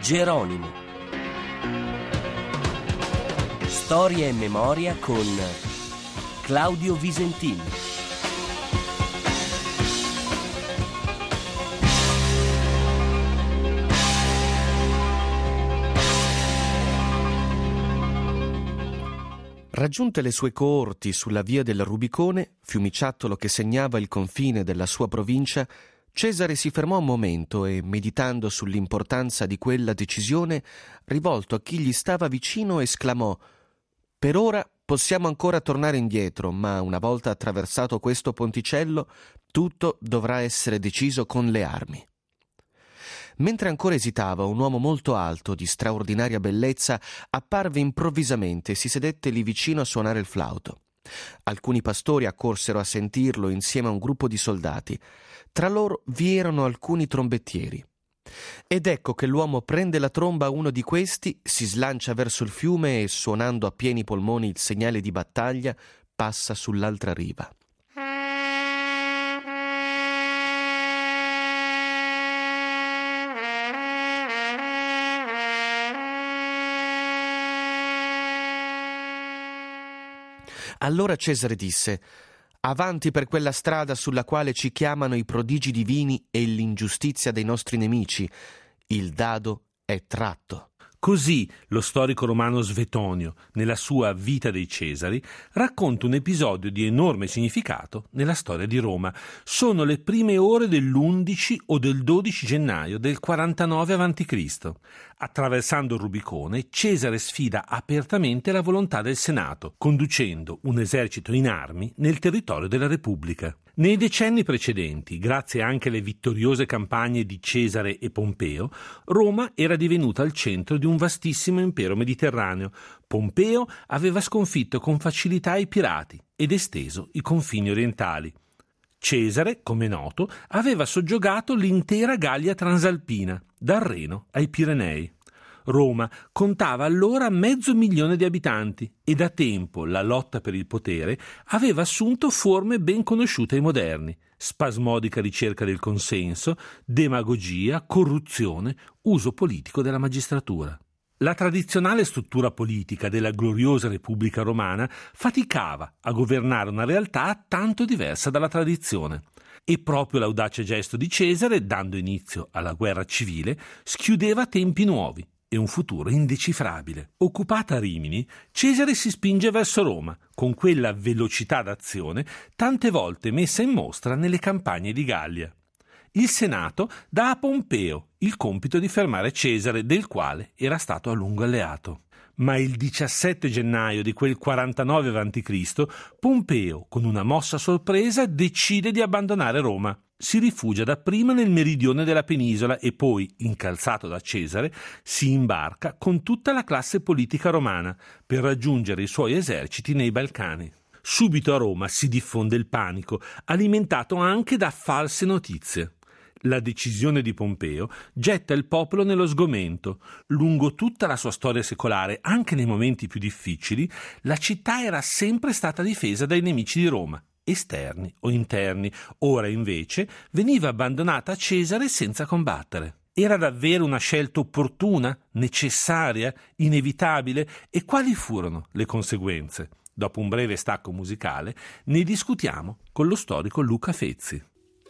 Geronimo. Storia e memoria con Claudio Visentini. Raggiunte le sue coorti sulla via del Rubicone, fiumiciattolo che segnava il confine della sua provincia, Cesare si fermò un momento e, meditando sull'importanza di quella decisione, rivolto a chi gli stava vicino, esclamò: «Per ora possiamo ancora tornare indietro, ma una volta attraversato questo ponticello, tutto dovrà essere deciso con le armi». Mentre ancora esitava, un uomo molto alto, di straordinaria bellezza, apparve improvvisamente e si sedette lì vicino a suonare il flauto. Alcuni pastori accorsero a sentirlo insieme a un gruppo di soldati. Tra loro vi erano alcuni trombettieri. Ed ecco che l'uomo prende la tromba a uno di questi, si slancia verso il fiume e, suonando a pieni polmoni il segnale di battaglia, passa sull'altra riva. Allora Cesare disse: «Avanti per quella strada sulla quale ci chiamano i prodigi divini e l'ingiustizia dei nostri nemici. Il dado è tratto». Così lo storico romano Svetonio, nella sua Vita dei Cesari, racconta un episodio di enorme significato nella storia di Roma. Sono le prime ore dell'11 o del 12 gennaio del 49 a.C. Attraversando il Rubicone, Cesare sfida apertamente la volontà del Senato, conducendo un esercito in armi nel territorio della Repubblica. Nei decenni precedenti, grazie anche alle vittoriose campagne di Cesare e Pompeo, Roma era divenuta il centro di un vastissimo impero mediterraneo. Pompeo aveva sconfitto con facilità i pirati ed esteso i confini orientali. Cesare, come noto, aveva soggiogato l'intera Gallia transalpina, dal Reno ai Pirenei. Roma contava allora 500.000 di abitanti e da tempo la lotta per il potere aveva assunto forme ben conosciute ai moderni: spasmodica ricerca del consenso, demagogia, corruzione, uso politico della magistratura. La tradizionale struttura politica della gloriosa Repubblica Romana faticava a governare una realtà tanto diversa dalla tradizione. E proprio l'audace gesto di Cesare, dando inizio alla guerra civile, schiudeva tempi nuovi e un futuro indecifrabile. Occupata Rimini, Cesare si spinge verso Roma con quella velocità d'azione tante volte messa in mostra nelle campagne di Gallia. Il Senato dà a Pompeo il compito di fermare Cesare, del quale era stato a lungo alleato. Ma il 17 gennaio di quel 49 a.C., Pompeo, con una mossa sorpresa, decide di abbandonare Roma. Si rifugia dapprima nel meridione della penisola e poi, incalzato da Cesare, si imbarca con tutta la classe politica romana per raggiungere i suoi eserciti nei Balcani. Subito a Roma si diffonde il panico, alimentato anche da false notizie. La decisione di Pompeo getta il popolo nello sgomento. Lungo tutta la sua storia secolare, anche nei momenti più difficili, la città era sempre stata difesa dai nemici di Roma, esterni o interni. Ora invece veniva abbandonata a Cesare senza combattere. Era davvero una scelta opportuna, necessaria, inevitabile? E quali furono le conseguenze? Dopo un breve stacco musicale ne discutiamo con lo storico Luca Fezzi.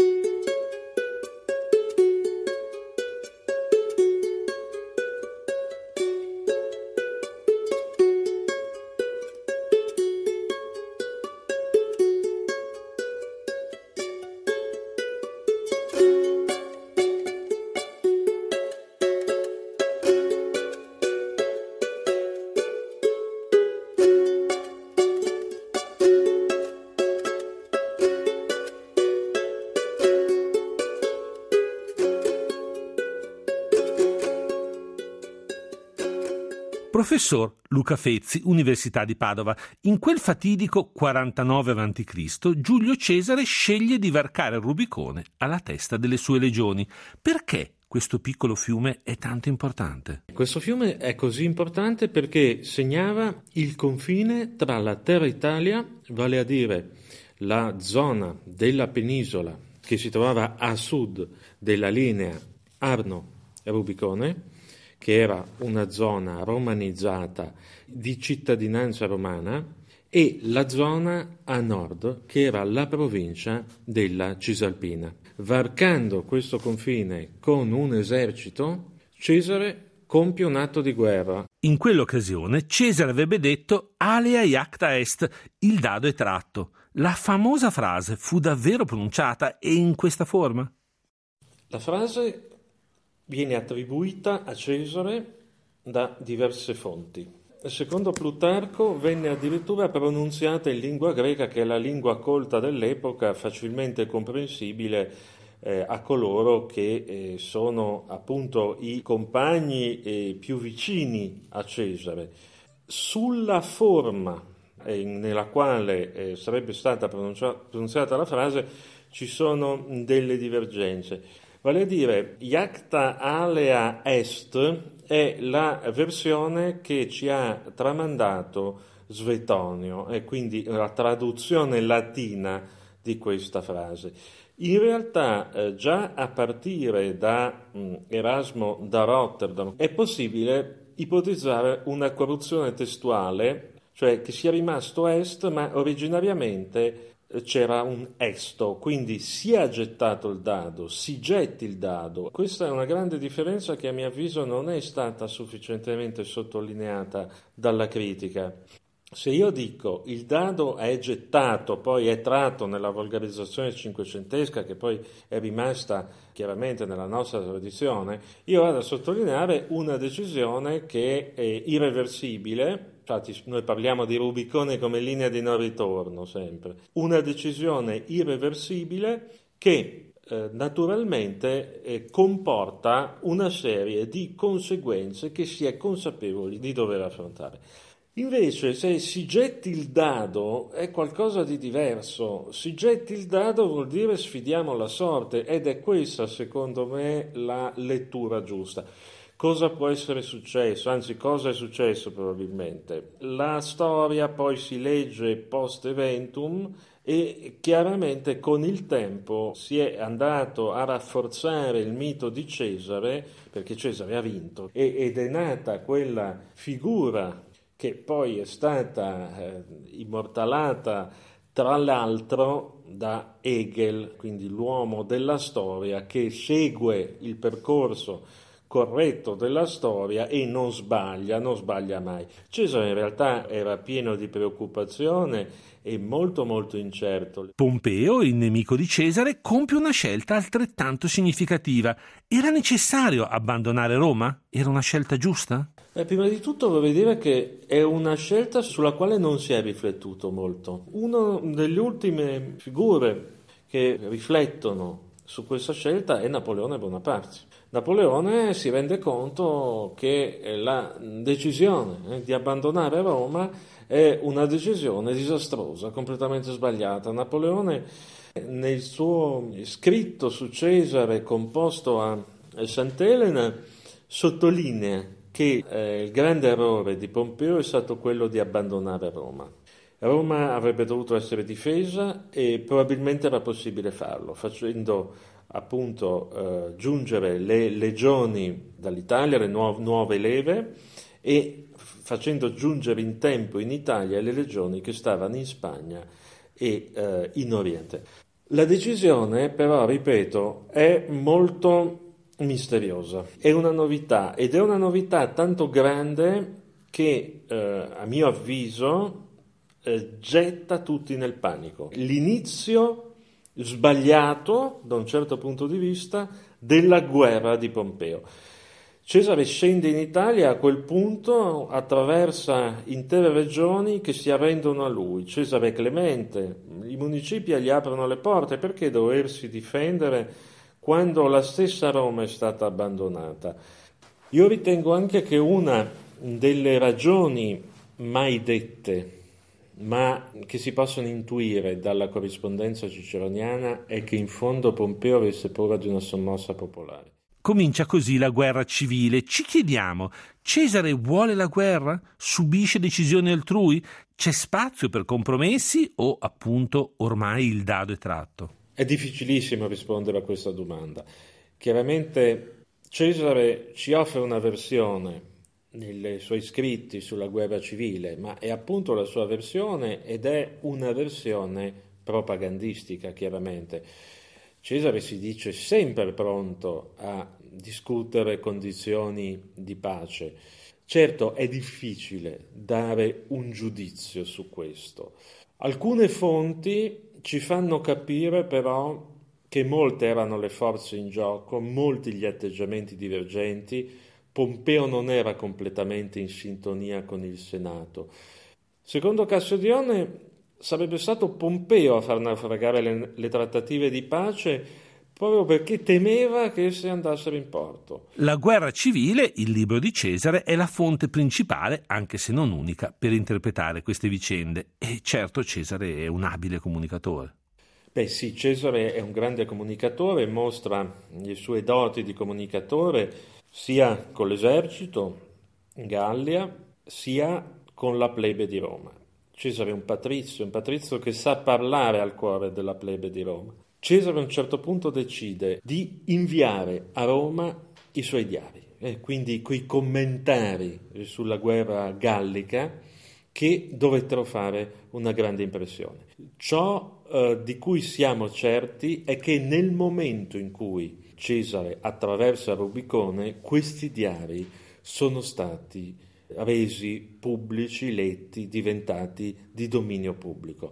Professor Luca Fezzi, Università di Padova. In quel fatidico 49 a.C., Giulio Cesare sceglie di varcare il Rubicone alla testa delle sue legioni. Perché questo piccolo fiume è tanto importante? Questo fiume è così importante perché segnava il confine tra la terra Italia, vale a dire la zona della penisola che si trovava a sud della linea Arno-Rubicone, che era una zona romanizzata di cittadinanza romana, e la zona a nord, che era la provincia della Cisalpina. Varcando questo confine con un esercito, Cesare compie un atto di guerra. In quell'occasione Cesare avrebbe detto alea iacta est, il dado è tratto. La famosa frase fu davvero pronunciata e in questa forma? La frase viene attribuita a Cesare da diverse fonti. Secondo Plutarco venne addirittura pronunziata in lingua greca, che è la lingua colta dell'epoca, facilmente comprensibile a coloro che sono appunto i compagni più vicini a Cesare. Sulla forma nella quale sarebbe stata pronunciata la frase ci sono delle divergenze. Vale a dire, iacta alea est è la versione che ci ha tramandato Svetonio, e quindi la traduzione latina di questa frase. In realtà già a partire da Erasmo da Rotterdam è possibile ipotizzare una corruzione testuale, cioè che sia rimasto est, ma originariamente c'era un esto, quindi si è gettato il dado, si getti il dado. Questa è una grande differenza che a mio avviso non è stata sufficientemente sottolineata dalla critica. Se io dico il dado è gettato, poi è tratto nella volgarizzazione cinquecentesca, che poi è rimasta chiaramente nella nostra tradizione, io vado a sottolineare una decisione che è irreversibile. Infatti noi parliamo di Rubicone come linea di non ritorno sempre. Una decisione irreversibile che naturalmente comporta una serie di conseguenze che si è consapevoli di dover affrontare. Invece se si getti il dado è qualcosa di diverso. Si getti il dado vuol dire sfidiamo la sorte, ed è questa secondo me la lettura giusta. Cosa può essere successo? Anzi, cosa è successo probabilmente? La storia poi si legge post eventum e chiaramente con il tempo si è andato a rafforzare il mito di Cesare, perché Cesare ha vinto, ed è nata quella figura che poi è stata immortalata tra l'altro da Hegel, quindi l'uomo della storia che segue il percorso corretto della storia e non sbaglia mai. Cesare in realtà era pieno di preoccupazione e molto molto incerto. Pompeo, il nemico di Cesare, compie una scelta altrettanto significativa. Era necessario abbandonare Roma? Era una scelta giusta? Prima di tutto vorrei dire che è una scelta sulla quale non si è riflettuto molto. Una delle ultime figure che riflettono su questa scelta è Napoleone Bonaparte. Napoleone si rende conto che la decisione di abbandonare Roma è una decisione disastrosa, completamente sbagliata. Napoleone, nel suo scritto su Cesare composto a Sant'Elena, sottolinea che il grande errore di Pompeo è stato quello di abbandonare Roma. Roma avrebbe dovuto essere difesa e probabilmente era possibile farlo, facendo appunto giungere le legioni dall'Italia, le nuove leve, e facendo giungere in tempo in Italia le legioni che stavano in Spagna e in Oriente. La decisione però, ripeto, è molto misteriosa, è una novità, ed è una novità tanto grande che a mio avviso getta tutti nel panico. L'inizio sbagliato da un certo punto di vista della guerra di Pompeo. Cesare scende in Italia, a quel punto attraversa intere regioni che si arrendono a lui. Cesare è clemente, i municipi gli aprono le porte, perché doversi difendere quando la stessa Roma è stata abbandonata? Io ritengo anche che una delle ragioni mai dette, ma che si possono intuire dalla corrispondenza ciceroniana, è che in fondo Pompeo avesse paura di una sommossa popolare. Comincia così la guerra civile. Ci chiediamo, Cesare vuole la guerra? Subisce decisioni altrui? C'è spazio per compromessi o appunto ormai il dado è tratto? È difficilissimo rispondere a questa domanda. Chiaramente Cesare ci offre una versione nei suoi scritti sulla guerra civile, ma è appunto la sua versione ed è una versione propagandistica, chiaramente. Cesare si dice sempre pronto a discutere condizioni di pace. Certo, è difficile dare un giudizio su questo. Alcune fonti ci fanno capire però che molte erano le forze in gioco, molti gli atteggiamenti divergenti. Pompeo non era completamente in sintonia con il Senato. Secondo Cassodione sarebbe stato Pompeo a far naufragare le trattative di pace proprio perché temeva che esse andassero in porto. La guerra civile, il libro di Cesare, è la fonte principale, anche se non unica, per interpretare queste vicende. E certo Cesare è un abile comunicatore. Beh sì, Cesare è un grande comunicatore, mostra le sue doti di comunicatore sia con l'esercito in Gallia, sia con la plebe di Roma. Cesare è un patrizio che sa parlare al cuore della plebe di Roma. Cesare a un certo punto decide di inviare a Roma i suoi diari, quindi quei commentari sulla guerra gallica che dovettero fare una grande impressione. Ciò di cui siamo certi è che nel momento in cui Cesare attraversa Rubicone, questi diari sono stati resi pubblici, letti, diventati di dominio pubblico.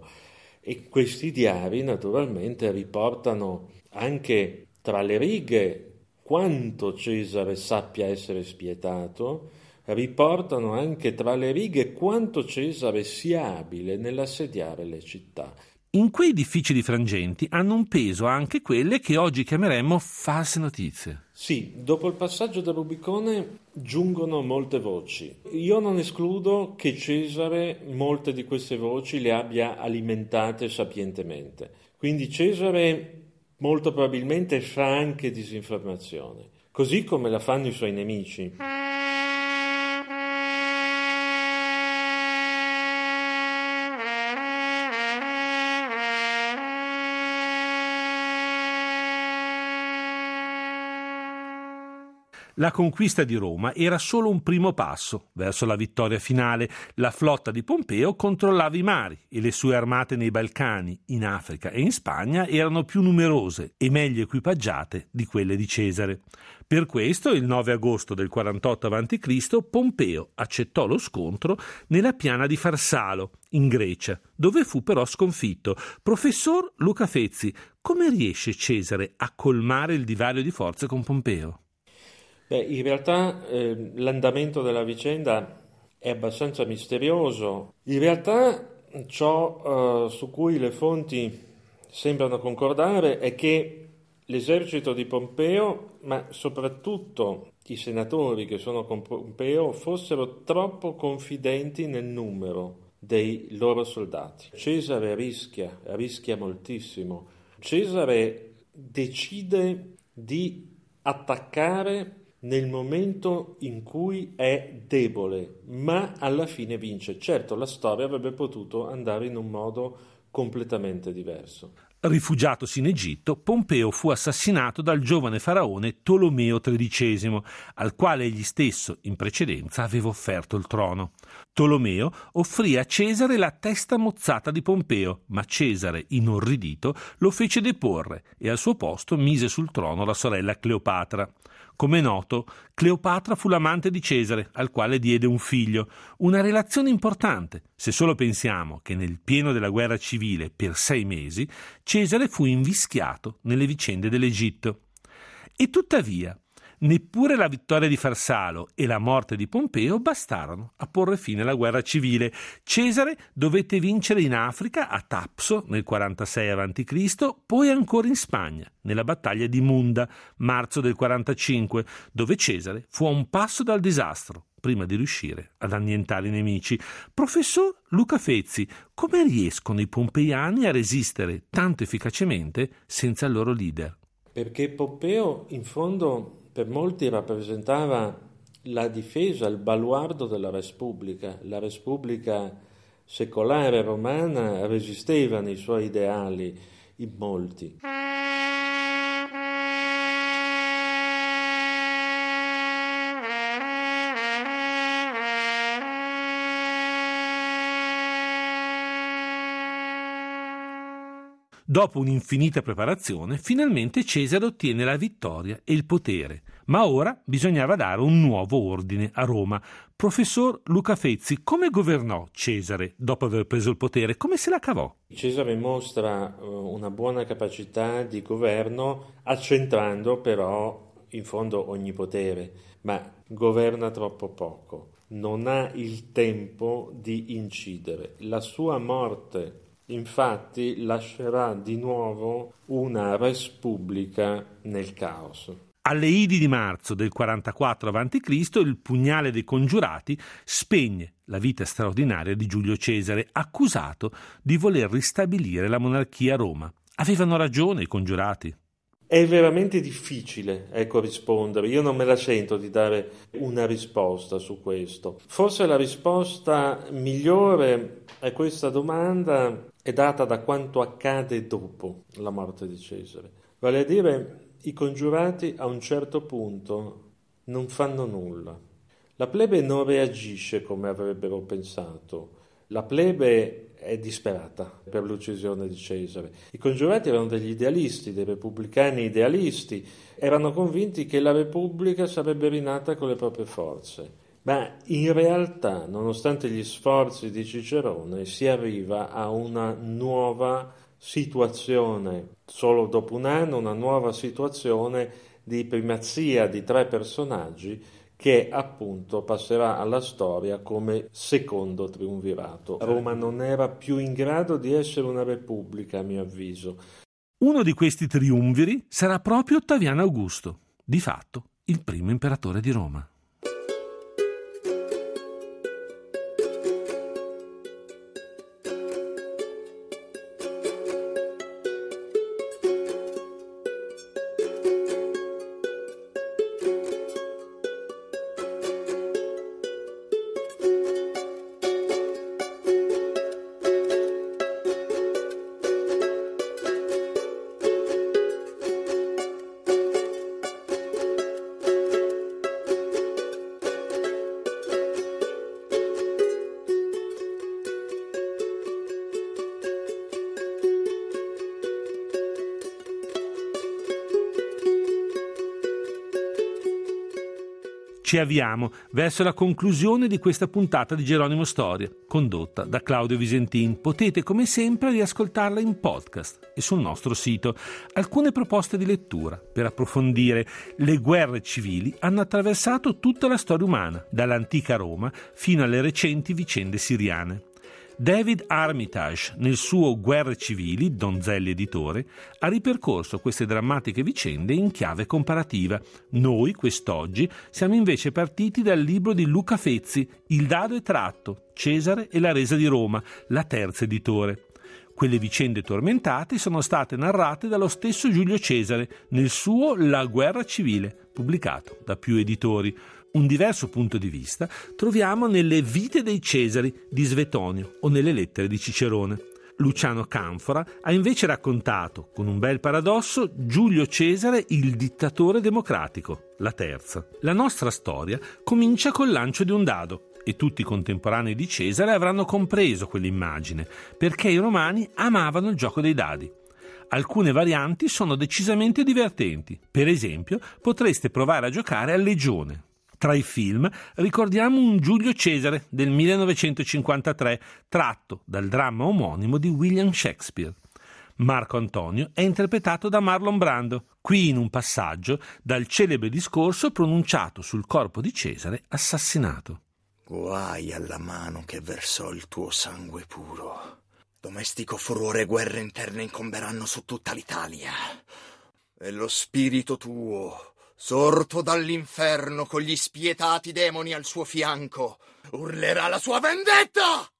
E questi diari naturalmente riportano anche tra le righe quanto Cesare sappia essere spietato, riportano anche tra le righe quanto Cesare sia abile nell'assediare le città. In quei difficili frangenti hanno un peso anche quelle che oggi chiameremmo false notizie. Sì, dopo il passaggio del Rubicone giungono molte voci. Io non escludo che Cesare molte di queste voci le abbia alimentate sapientemente. Quindi Cesare molto probabilmente fa anche disinformazione, così come la fanno i suoi nemici. La conquista di Roma era solo un primo passo verso la vittoria finale. La flotta di Pompeo controllava i mari e le sue armate nei Balcani, in Africa e in Spagna erano più numerose e meglio equipaggiate di quelle di Cesare. Per questo, il 9 agosto del 48 a.C., Pompeo accettò lo scontro nella piana di Farsalo, in Grecia, dove fu però sconfitto. Professor Luca Fezzi, come riesce Cesare a colmare il divario di forze con Pompeo? Beh, in realtà l'andamento della vicenda è abbastanza misterioso. In realtà ciò su cui le fonti sembrano concordare è che l'esercito di Pompeo, ma soprattutto i senatori che sono con Pompeo, fossero troppo confidenti nel numero dei loro soldati. Cesare rischia moltissimo. Cesare decide di attaccare nel momento in cui è debole, ma alla fine vince. Certo, la storia avrebbe potuto andare in un modo completamente diverso. Rifugiatosi in Egitto, Pompeo fu assassinato dal giovane faraone Tolomeo XIII, al quale egli stesso in precedenza aveva offerto il trono. Tolomeo offrì a Cesare la testa mozzata di Pompeo, ma Cesare, inorridito, lo fece deporre e al suo posto mise sul trono la sorella Cleopatra. Come è noto, Cleopatra fu l'amante di Cesare, al quale diede un figlio, una relazione importante, se solo pensiamo che nel pieno della guerra civile per 6 mesi Cesare fu invischiato nelle vicende dell'Egitto. E tuttavia, neppure la vittoria di Farsalo e la morte di Pompeo bastarono a porre fine alla guerra civile. Cesare dovette vincere in Africa, a Tapso, nel 46 a.C., poi ancora in Spagna, nella battaglia di Munda, marzo del 45, dove Cesare fu a un passo dal disastro, prima di riuscire ad annientare i nemici. Professor Luca Fezzi, come riescono i pompeiani a resistere tanto efficacemente senza il loro leader? Perché Pompeo, in fondo, per molti rappresentava la difesa, il baluardo della Res Publica. La Res Publica secolare romana resisteva nei suoi ideali in molti. Dopo un'infinita preparazione, finalmente Cesare ottiene la vittoria e il potere, ma ora bisognava dare un nuovo ordine a Roma. Professor Luca Fezzi, come governò Cesare dopo aver preso il potere? Come se la cavò? Cesare mostra una buona capacità di governo, accentrando però in fondo ogni potere, ma governa troppo poco, non ha il tempo di incidere. La sua morte infatti lascerà di nuovo una res publica nel caos. Alle Idi di marzo del 44 a.C. il pugnale dei congiurati spegne la vita straordinaria di Giulio Cesare, accusato di voler ristabilire la monarchia a Roma. Avevano ragione i congiurati? È veramente difficile, rispondere. Io non me la sento di dare una risposta su questo. Forse la risposta migliore a questa domanda è data da quanto accade dopo la morte di Cesare. Vale a dire, i congiurati a un certo punto non fanno nulla. La plebe non reagisce come avrebbero pensato. La plebe è disperata per l'uccisione di Cesare. I congiurati erano degli idealisti, dei repubblicani idealisti, erano convinti che la Repubblica sarebbe rinata con le proprie forze. Ma in realtà, nonostante gli sforzi di Cicerone, si arriva a una nuova situazione. Solo dopo un anno, una nuova situazione di primazia di tre personaggi che appunto passerà alla storia come secondo triumvirato. Roma non era più in grado di essere una repubblica, a mio avviso. Uno di questi triumviri sarà proprio Ottaviano Augusto, di fatto il primo imperatore di Roma. Ci avviamo verso la conclusione di questa puntata di Geronimo Storia, condotta da Claudio Visentin. Potete come sempre riascoltarla in podcast e sul nostro sito. Alcune proposte di lettura per approfondire. Le guerre civili hanno attraversato tutta la storia umana, dall'antica Roma fino alle recenti vicende siriane. David Armitage, nel suo Guerre civili, Donzelli editore, ha ripercorso queste drammatiche vicende in chiave comparativa. Noi, quest'oggi, siamo invece partiti dal libro di Luca Fezzi, Il dado è tratto, Cesare e la resa di Roma, la terza editore. Quelle vicende tormentate sono state narrate dallo stesso Giulio Cesare nel suo La guerra civile, pubblicato da più editori. Un diverso punto di vista troviamo nelle Vite dei Cesari di Svetonio o nelle lettere di Cicerone. Luciano Canfora ha invece raccontato, con un bel paradosso, Giulio Cesare il dittatore democratico, la terza. La nostra storia comincia col lancio di un dado e tutti i contemporanei di Cesare avranno compreso quell'immagine, perché i romani amavano il gioco dei dadi. Alcune varianti sono decisamente divertenti. Per esempio, potreste provare a giocare al legione. Tra i film ricordiamo un Giulio Cesare del 1953 tratto dal dramma omonimo di William Shakespeare. Marco Antonio è interpretato da Marlon Brando, qui in un passaggio dal celebre discorso pronunciato sul corpo di Cesare assassinato. Guai alla mano che versò il tuo sangue puro. Domestico furore e guerre interne incomberanno su tutta l'Italia. E lo spirito tuo, sorto dall'inferno con gli spietati demoni al suo fianco, urlerà la sua vendetta!